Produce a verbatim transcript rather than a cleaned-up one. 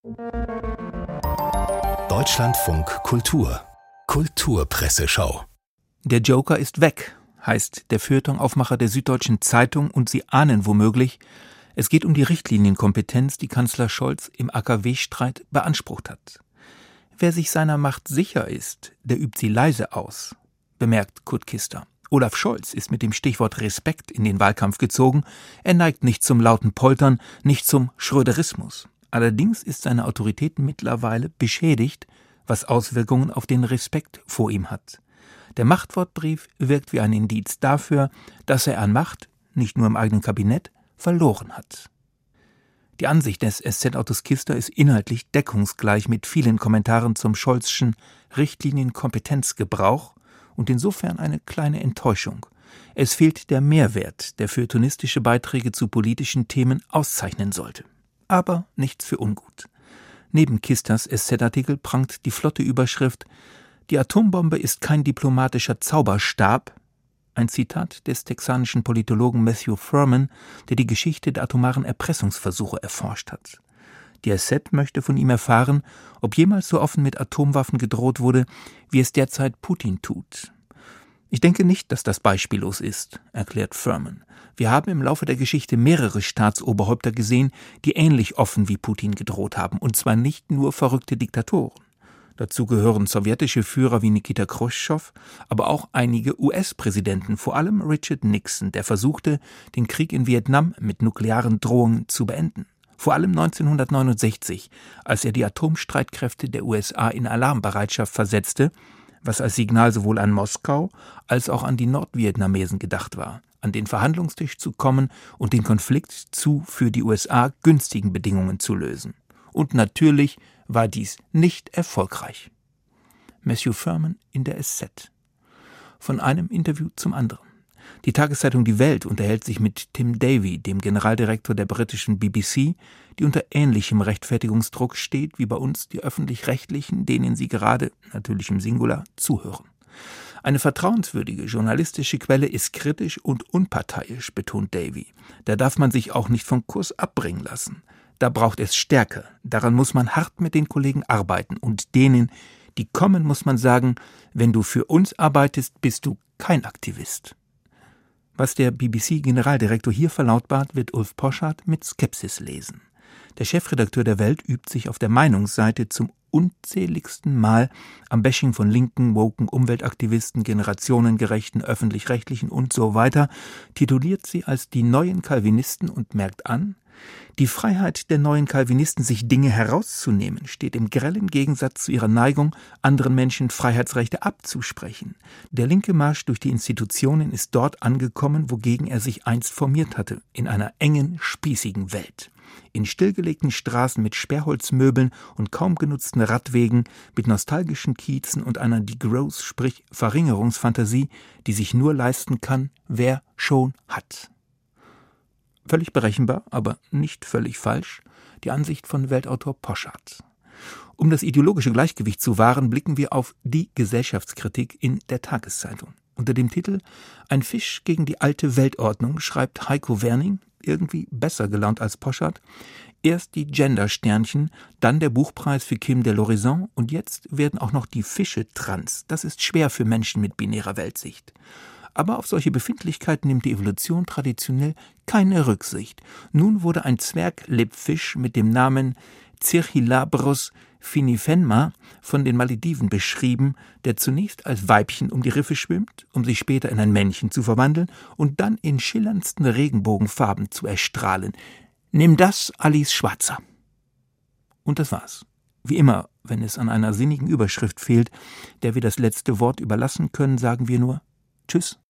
Deutschlandfunk Kultur Kulturpresseschau. Der Joker ist weg, heißt der Feuilleton-Aufmacher der Süddeutschen Zeitung, und Sie ahnen womöglich, es geht um die Richtlinienkompetenz, die Kanzler Scholz im A K W-Streit beansprucht hat. Wer sich seiner Macht sicher ist, der übt sie leise aus, bemerkt Kurt Kister. Olaf Scholz ist mit dem Stichwort Respekt in den Wahlkampf gezogen. Er neigt nicht zum lauten Poltern, nicht zum Schröderismus. Allerdings ist seine Autorität mittlerweile beschädigt, was Auswirkungen auf den Respekt vor ihm hat. Der Machtwortbrief wirkt wie ein Indiz dafür, dass er an Macht, nicht nur im eigenen Kabinett, verloren hat. Die Ansicht des S Z-Autors Kister ist inhaltlich deckungsgleich mit vielen Kommentaren zum Scholzschen Richtlinienkompetenzgebrauch und insofern eine kleine Enttäuschung. Es fehlt der Mehrwert, der feuilletonistische Beiträge zu politischen Themen auszeichnen sollte. Aber nichts für ungut. Neben Kisters S Z-Artikel prangt die flotte Überschrift »Die Atombombe ist kein diplomatischer Zauberstab«, ein Zitat des texanischen Politologen Matthew Furman, der die Geschichte der atomaren Erpressungsversuche erforscht hat. Die S Z möchte von ihm erfahren, ob jemals so offen mit Atomwaffen gedroht wurde, wie es derzeit Putin tut. Ich denke nicht, dass das beispiellos ist, erklärt Furman. Wir haben im Laufe der Geschichte mehrere Staatsoberhäupter gesehen, die ähnlich offen wie Putin gedroht haben, und zwar nicht nur verrückte Diktatoren. Dazu gehören sowjetische Führer wie Nikita Chruschtschow, aber auch einige U S-Präsidenten, vor allem Richard Nixon, der versuchte, den Krieg in Vietnam mit nuklearen Drohungen zu beenden. Vor allem neunzehnhundertneunundsechzig, als er die Atomstreitkräfte der U S A in Alarmbereitschaft versetzte, was als Signal sowohl an Moskau als auch an die Nordvietnamesen gedacht war, an den Verhandlungstisch zu kommen und den Konflikt zu für die U S A günstigen Bedingungen zu lösen. Und natürlich war dies nicht erfolgreich. Matthew Furman in der S Z. Von einem Interview zum anderen. Die Tageszeitung Die Welt unterhält sich mit Tim Davie, dem Generaldirektor der britischen B B C, die unter ähnlichem Rechtfertigungsdruck steht wie bei uns die Öffentlich-Rechtlichen, denen sie gerade, natürlich im Singular, zuhören. Eine vertrauenswürdige journalistische Quelle ist kritisch und unparteiisch, betont Davie. Da darf man sich auch nicht vom Kurs abbringen lassen. Da braucht es Stärke. Daran muss man hart mit den Kollegen arbeiten. Und denen, die kommen, muss man sagen, wenn du für uns arbeitest, bist du kein Aktivist. Was der B B C-Generaldirektor hier verlautbart, wird Ulf Poschardt mit Skepsis lesen. Der Chefredakteur der Welt übt sich auf der Meinungsseite zum unzähligsten Mal am Bashing von linken, woken Umweltaktivisten, generationengerechten, öffentlich-rechtlichen und so weiter, tituliert sie als die neuen Calvinisten und merkt an, die Freiheit der neuen Calvinisten, sich Dinge herauszunehmen, steht im grellen Gegensatz zu ihrer Neigung, anderen Menschen Freiheitsrechte abzusprechen. Der linke Marsch durch die Institutionen ist dort angekommen, wogegen er sich einst formiert hatte, in einer engen, spießigen Welt. In stillgelegten Straßen mit Sperrholzmöbeln und kaum genutzten Radwegen, mit nostalgischen Kiezen und einer Degrowth, sprich Verringerungsfantasie, die sich nur leisten kann, wer schon hat. Völlig berechenbar, aber nicht völlig falsch, die Ansicht von Weltautor Poschardt. Um das ideologische Gleichgewicht zu wahren, blicken wir auf die Gesellschaftskritik in der Tageszeitung. Unter dem Titel »Ein Fisch gegen die alte Weltordnung« schreibt Heiko Werning, irgendwie besser gelaunt als Poschardt, erst die Gender-Sternchen, dann der Buchpreis für Kim de l'Horizon und jetzt werden auch noch die Fische trans. Das ist schwer für Menschen mit binärer Weltsicht. Aber auf solche Befindlichkeiten nimmt die Evolution traditionell keine Rücksicht. Nun wurde ein Zwerglippfisch mit dem Namen Cirrhilabrus finifenma von den Malediven beschrieben, der zunächst als Weibchen um die Riffe schwimmt, um sich später in ein Männchen zu verwandeln und dann in schillerndsten Regenbogenfarben zu erstrahlen. Nimm das, Alice Schwarzer. Und das war's. Wie immer, wenn es an einer sinnigen Überschrift fehlt, der wir das letzte Wort überlassen können, sagen wir nur Tschüss.